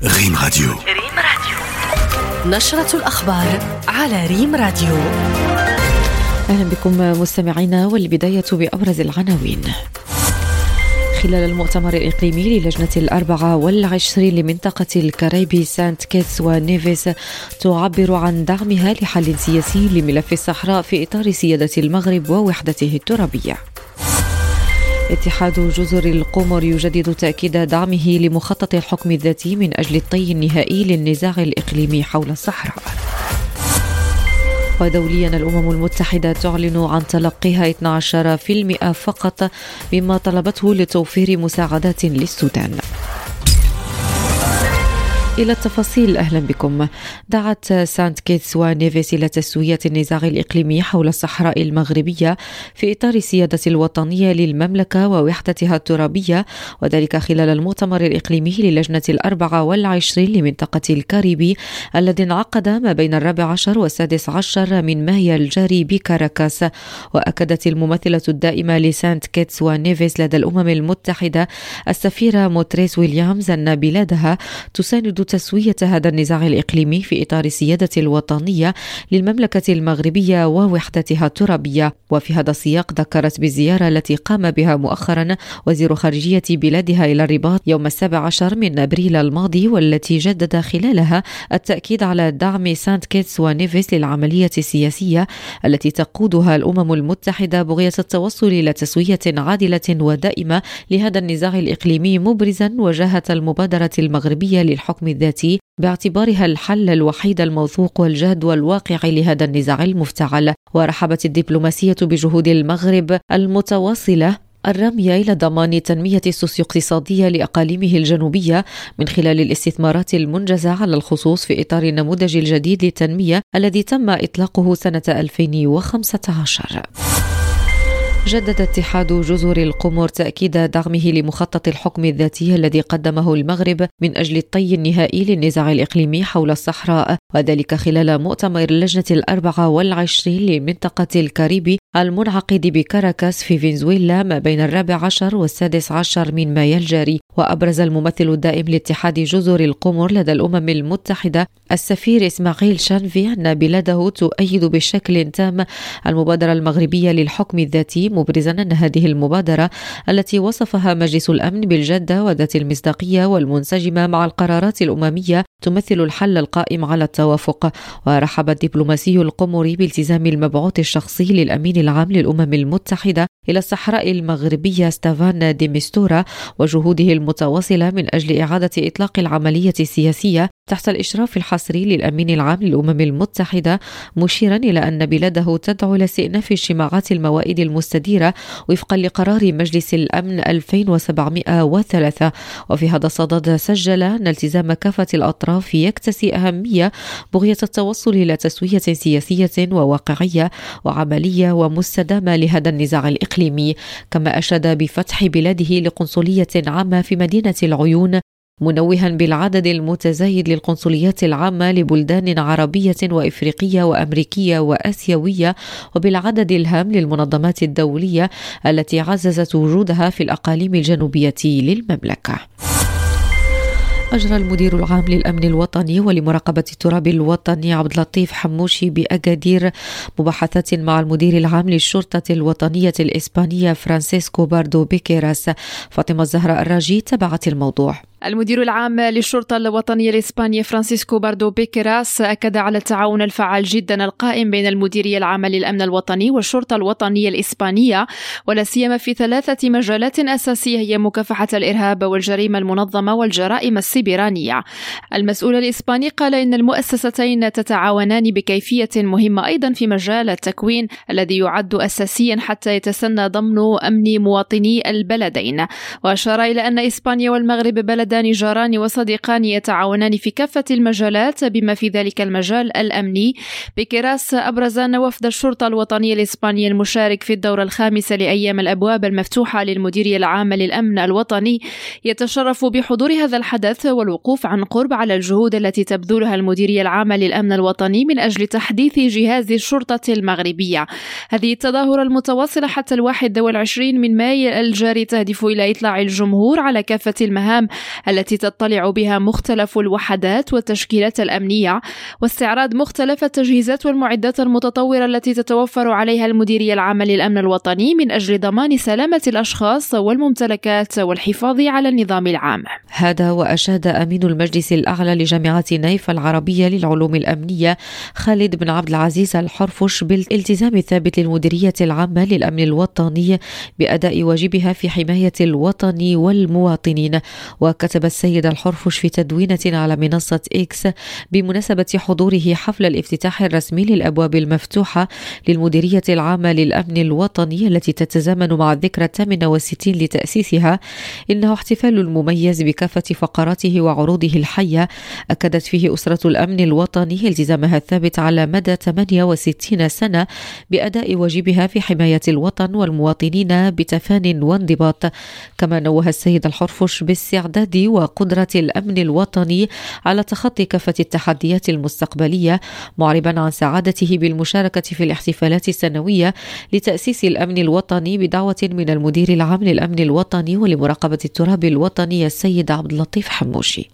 ريم راديو. نشرة الأخبار على ريم راديو. أهلا بكم مستمعينا، والبداية بأبرز العناوين. خلال المؤتمر الإقليمي للجنة 24 لمنطقة الكاريبي سانت كيتس ونيفيس تعبر عن دعمها لحل سياسي لملف الصحراء في إطار سيادة المغرب ووحدته الترابية. اتحاد جزر القمر يجدد تأكيد دعمه لمخطط الحكم الذاتي من أجل الطي النهائي للنزاع الإقليمي حول الصحراء. ودوليا الأمم المتحدة تعلن عن تلقيها 12% فقط مما طلبته لتوفير مساعدات للسودان. إلى التفاصيل، أهلا بكم. دعت سانت كيتس ونيفيس إلى تسوية النزاع الإقليمي حول الصحراء المغربية في إطار السيادة الوطنية للمملكة ووحدتها الترابية، وذلك خلال المؤتمر الإقليمي للجنة 24 لمنطقة الكاريبي الذي انعقد ما بين 14 و16 من مايو الجاري بكاراكاس. وأكدت الممثلة الدائمة لسانت كيتس ونيفيس لدى الأمم المتحدة السفيرة موتريس ويليامز أن بلادها تساند تسوية هذا النزاع الإقليمي في إطار السيادة الوطنية للمملكة المغربية ووحدتها الترابية. وفي هذا السياق ذكرت بالزيارة التي قام بها مؤخرا وزير خارجية بلادها إلى الرباط يوم 17 من أبريل الماضي، والتي جدد خلالها التأكيد على دعم سانت كيتس ونيفيس للعملية السياسية التي تقودها الأمم المتحدة بغية التوصل إلى تسوية عادلة ودائمة لهذا النزاع الإقليمي، مبرزا وجاهة المبادرة المغربية للحكم الذاتي باعتبارها الحل الوحيد الموثوق والجاد والواقع لهذا النزاع المفتعل. ورحبت الدبلوماسية بجهود المغرب المتواصلة الرامية إلى ضمان التنمية السوسيو-اقتصادية لأقاليمه الجنوبية من خلال الاستثمارات المنجزة على الخصوص في إطار النموذج الجديد للتنمية الذي تم إطلاقه سنة 2015. جدد اتحاد جزر القمر تأكيد دعمه لمخطط الحكم الذاتي الذي قدمه المغرب من أجل الطي النهائي للنزاع الإقليمي حول الصحراء، وذلك خلال مؤتمر اللجنة 24 لمنطقة الكاريبي المنعقد بكاراكاس في فنزويلا ما بين 14 و16 من مايو الجاري. وأبرز الممثل الدائم لاتحاد جزر القمر لدى الأمم المتحدة السفير إسماعيل شانفي أن بلاده تؤيد بشكل تام المبادرة المغربية للحكم الذاتي، مبرزا أن هذه المبادرة التي وصفها مجلس الأمن بالجادة وذات المصداقية والمنسجمة مع القرارات الأممية تمثل الحل القائم على التوافق. ورحب الدبلوماسي القمري بالتزام المبعوث الشخصي للأمين العام للأمم المتحدة إلى الصحراء المغربية ستافان دي ميستورا وجهوده المتواصلة من أجل إعادة إطلاق العملية السياسية تحت الإشراف الحصري للأمين العام للأمم المتحدة، مشيرا إلى أن بلاده تدعو إلى استئناف اجتماعات الموائد المستديرة وفقا لقرار مجلس الأمن 2703. وفي هذا الصدد سجل أن التزام كافة الأطراف يكتسي أهمية بغية التوصل إلى تسوية سياسية وواقعية وعملية ومستدامة لهذا النزاع الإقليمي. كما أشاد بفتح بلاده لقنصلية عامة في مدينة العيون، منوها بالعدد المتزايد للقنصليات العامة لبلدان عربية وإفريقية وأمريكية وآسيوية، وبالعدد الهام للمنظمات الدولية التي عززت وجودها في الأقاليم الجنوبية للمملكة. أجرى المدير العام للأمن الوطني ولمراقبة التراب الوطني عبد اللطيف حموشي بأكادير مباحثات مع المدير العام للشرطة الوطنية الإسبانية فرانسيسكو باردو بيكيراس. فاطمة الزهراء الراجي تبعت الموضوع. المدير العام للشرطة الوطنية الإسبانية فرانسيسكو باردو بيكيراس أكد على التعاون الفعال جدا القائم بين المديرية العامة للأمن الوطني والشرطة الوطنية الإسبانية، ولا سيما في 3 مجالات أساسية هي مكافحة الإرهاب والجريمة المنظمة والجرائم السيبرانية. المسؤول الإسباني قال إن المؤسستين تتعاونان بكيفية مهمة أيضا في مجال التكوين الذي يعد أساسيا حتى يتسنى ضمن أمن مواطني البلدين. وأشار إلى أن إسبانيا والمغرب بلدان جاران وصديقان يتعاونان في كافة المجالات بما في ذلك المجال الأمني. بيكيراس أبرز أن وفد الشرطة الوطنية الإسبانية المشارك في الدورة الخامسة لأيام الأبواب المفتوحة للمديرية العامة للأمن الوطني يتشرف بحضور هذا الحدث والوقوف عن قرب على الجهود التي تبذلها المديرية العامة للأمن الوطني من أجل تحديث جهاز الشرطة المغربية. هذه التظاهرة المتواصلة حتى 21 من مايو الجاري تهدف إلى إطلاع الجمهور على كافة المهام التي تطلع بها مختلف الوحدات والتشكيلات الأمنية، واستعراض مختلف التجهيزات والمعدات المتطورة التي تتوفر عليها المديرية العامة للأمن الوطني من أجل ضمان سلامة الأشخاص والممتلكات والحفاظ على النظام العام. هذا وأشاد أمين المجلس الأعلى لجامعة نايف العربية للعلوم الأمنية خالد بن عبد العزيز الحرفش بالالتزام الثابت للمديرية العامة للأمن الوطني بأداء واجبها في حماية الوطن والمواطنين. وكتب السيد الحرفش في تدوينة على منصة إكس بمناسبة حضوره حفل الافتتاح الرسمي للأبواب المفتوحة للمديرية العامة للأمن الوطني التي تتزامن مع الذكرى 68 لتأسيسها، إنه احتفال مميز بكافة فقراته وعروضه الحية أكدت فيه أسرة الأمن الوطني التزامها الثابت على مدى 68 سنة بأداء واجبها في حماية الوطن والمواطنين بتفان وانضباط. كما نوه السيد الحرفش باستعداد وقدرة الأمن الوطني على تخطي كافة التحديات المستقبلية، معربا عن سعادته بالمشاركة في الاحتفالات السنوية لتأسيس الأمن الوطني بدعوة من المدير العام للأمن الوطني ولمراقبة التراب الوطني السيد عبد اللطيف حموشي.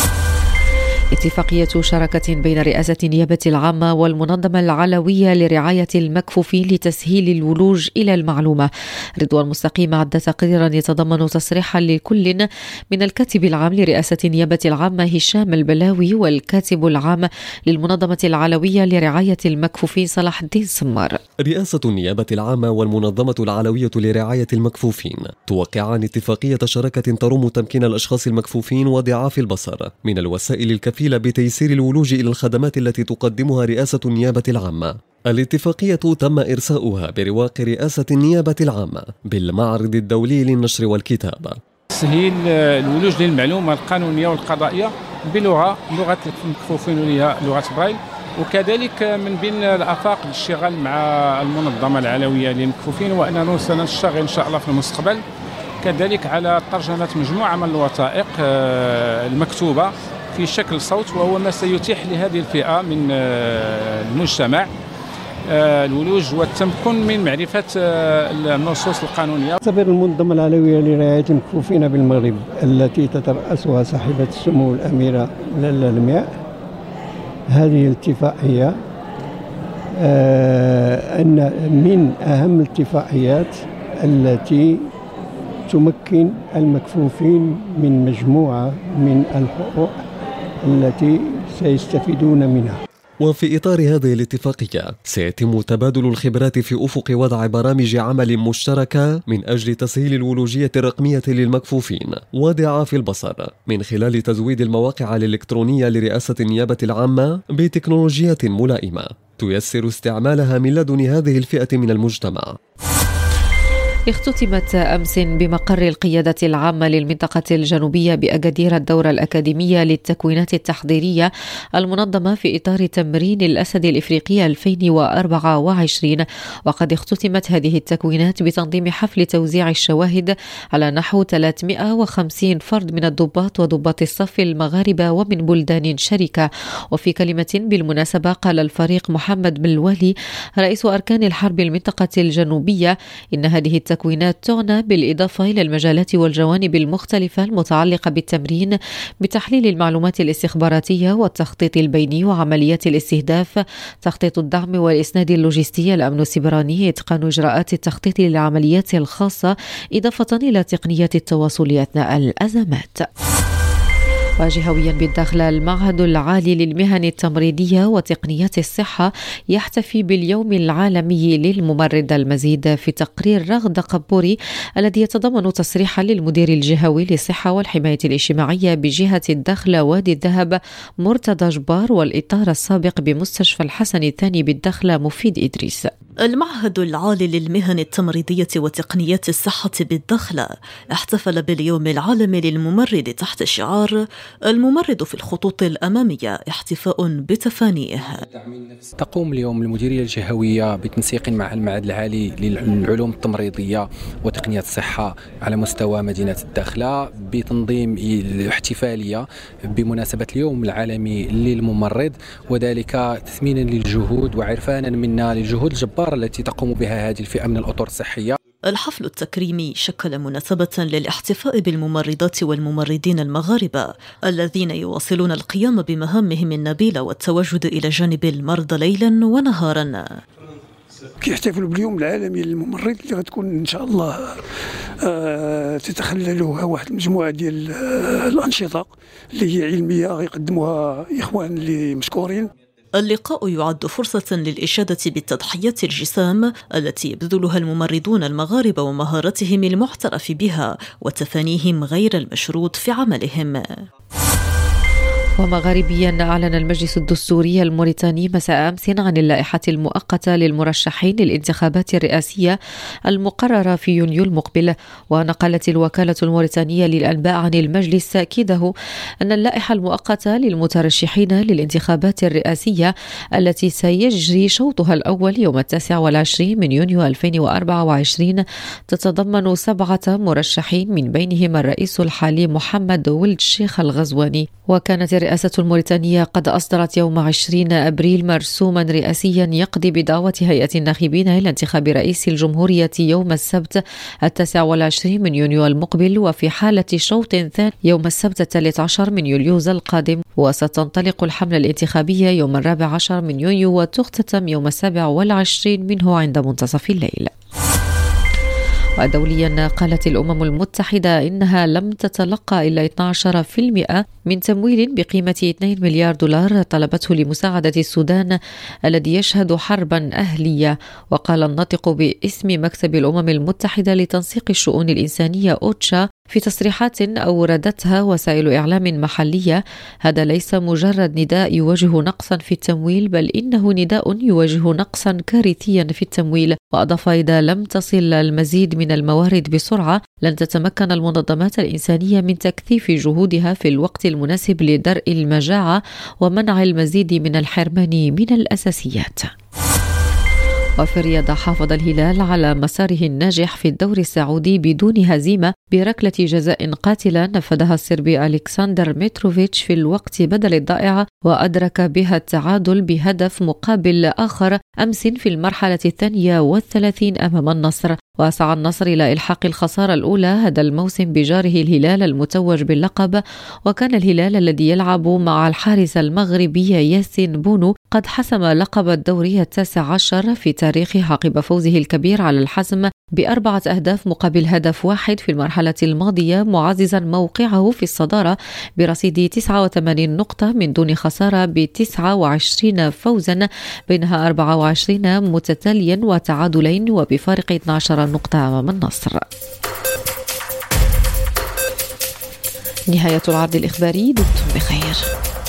اتفاقية شراكة بين رئاسة النيابة العامة والمنظمة العلوية لرعاية المكفوفين لتسهيل الولوج إلى المعلومة. رضوان مستقيم عد تقريرا يتضمن تصريحا لكل من الكاتب العام لرئاسة النيابة العامة هشام البلاوي والكاتب العام للمنظمة العلوية لرعاية المكفوفين صلاح الدين سمار. رئاسة النيابة العامة والمنظمة العلوية لرعاية المكفوفين توقعان اتفاقية شراكة تروم تمكين الأشخاص المكفوفين وضعاف البصر من الوسائل الكفيلة بتيسير الولوج إلى الخدمات التي تقدمها رئاسة النيابة العامة. الاتفاقية تم إرساؤها برواق رئاسة النيابة العامة بالمعرض الدولي للنشر والكتابة. تسهيل الولوج للمعلومة القانونية والقضائية لغة المكفوفين وهي لغة برايل، وكذلك من بين الآفاق للاشتغال مع المنظمة العلوية للمكفوفين، وأننا سنشتغل إن شاء الله في المستقبل كذلك على ترجمة مجموعة من الوثائق المكتوبة في شكل صوت، وهو ما سيتيح لهذه الفئة من المجتمع الولوج والتمكن من معرفة النصوص القانونية. تعتبر المنظمة العلوية لرعاية المكفوفين بالمغرب التي تترأسها صاحبة السمو الأميرة لاله الماء هذه الاتفاقية أن من أهم الاتفاقيات التي تمكن المكفوفين من مجموعة من الحقوق التي سيستفيدون منها. وفي إطار هذه الاتفاقية سيتم تبادل الخبرات في أفق وضع برامج عمل مشتركة من أجل تسهيل الولوجية الرقمية للمكفوفين وضعاف البصر من خلال تزويد المواقع الإلكترونية لرئاسة النيابة العامة بتكنولوجيات ملائمة تيسر استعمالها من لدن هذه الفئة من المجتمع. اختتمت أمس بمقر القيادة العامة للمنطقة الجنوبية بأكادير الدورة الأكاديمية للتكوينات التحضيرية المنظمة في إطار تمرين الأسد الإفريقي 2024. وقد اختتمت هذه التكوينات بتنظيم حفل توزيع الشواهد على نحو 350 فرد من الضباط وضباط الصف المغاربة ومن بلدان شركة. وفي كلمة بالمناسبة قال الفريق محمد بن الوالي رئيس أركان الحرب المنطقة الجنوبية إن هذه التكوينات تعنى بالإضافة إلى المجالات والجوانب المختلفة المتعلقة بالتمرين بتحليل المعلومات الاستخباراتية والتخطيط البيني وعمليات الاستهداف، تخطيط الدعم والإسناد اللوجستي، الأمن السيبراني، إتقان إجراءات التخطيط للعمليات الخاصة، إضافة إلى تقنية التواصل أثناء الأزمات. وجهويا بالداخل، المعهد العالي للمهن التمريضية وتقنيات الصحة يحتفي باليوم العالمي للممرض. المزيد في تقرير رغد قبوري الذي يتضمن تصريحا للمدير الجهوي للصحة والحماية الاجتماعية بجهة الداخل وادي الذهب مرتضى جبار والإطار السابق بمستشفى الحسن الثاني بالداخل مفيد إدريس. المعهد العالي للمهن التمريضية وتقنيات الصحة بالداخل احتفل باليوم العالمي للممرض تحت شعار الممرض في الخطوط الأمامية، احتفاء بتفانيه. تقوم اليوم المديرية الجهوية بتنسيق مع المعهد العالي للعلوم التمريضية وتقنيات الصحة على مستوى مدينة الداخلة بتنظيم احتفالية بمناسبة اليوم العالمي للممرض، وذلك تثمينا للجهود وعرفانا منا للجهود الجبارة التي تقوم بها هذه الفئة من الأطر الصحية. الحفل التكريمي شكل مناسبة للاحتفاء بالممرضات والممرضين المغاربة الذين يواصلون القيام بمهامهم النبيلة والتواجد إلى جانب المرضى ليلا ونهارا. كيحتفلوا باليوم العالمي للممرض اللي غتكون ان شاء الله تتخللها واحد المجموعه ديال الانشطه اللي هي علميه غيقدموها اخوان اللي مشكورين. اللقاء يعد فرصة للإشادة بالتضحيات الجسام التي يبذلها الممرضون المغاربة ومهارتهم المعترف بها وتفانيهم غير المشروط في عملهم. ومغاربيا أعلن المجلس الدستوري الموريتاني مساء أمس عن اللائحة المؤقتة للمرشحين للانتخابات الرئاسية المقررة في يونيو المقبل. ونقلت الوكالة الموريتانية للأنباء عن المجلس تأكيده أن اللائحة المؤقتة للمترشحين للانتخابات الرئاسية التي سيجري شوطها الأول يوم 29 من يونيو 2024 تتضمن 7 مرشحين من بينهم الرئيس الحالي محمد ولد الشيخ الغزواني. وكانت الرئاسة الموريتانية قد أصدرت يوم 20 أبريل مرسوما رئاسيا يقضي بدعوة هيئة الناخبين إلى انتخاب رئيس الجمهورية يوم السبت 29 من يونيو المقبل، وفي حالة شوط ثاني يوم السبت 13 من يوليوز القادم. وستنطلق الحملة الانتخابية يوم 14 من يونيو وتختتم يوم 27 منه عند منتصف الليل. ودوليا قالت الأمم المتحدة إنها لم تتلقى إلا 12% من تمويل بقيمة 2 مليار دولار طلبته لمساعدة السودان الذي يشهد حربا أهلية. وقال الناطق باسم مكتب الأمم المتحدة لتنسيق الشؤون الإنسانية أوتشا في تصريحات أوردتها وسائل إعلام محلية: هذا ليس مجرد نداء يواجه نقصا في التمويل، بل إنه نداء يواجه نقصا كارثيا في التمويل. وأضاف: إذا لم تصل المزيد من الموارد بسرعة لن تتمكن المنظمات الإنسانية من تكثيف جهودها في الوقت المناسب لدرء المجاعة ومنع المزيد من الحرمان من الأساسيات. وفي الرياضة حافظ الهلال على مساره الناجح في الدوري السعودي بدون هزيمة بركلة جزاء قاتلة نفذها الصربي ألكسندر متروفيتش في الوقت بدل الضائع، وأدرك بها التعادل بهدف مقابل آخر أمس في المرحلة 32 أمام النصر. وسعى النصر إلى إلحاق الخسارة الأولى هذا الموسم بجاره الهلال المتوج باللقب. وكان الهلال الذي يلعب مع الحارس المغربي ياسين بونو قد حسم لقب الدوري 19 في تاريخه عقب فوزه الكبير على الحزم ب4 أهداف مقابل هدف واحد في المرحلة الماضية، معززا موقعه في الصدارة برصيد 89 نقطة من دون خسارة ب29 فوزا، بينها 24 متتاليا وتعادلين وبفارق 12 نقطة أمام النصر. نهاية العرض الإخباري، دمتم بخير.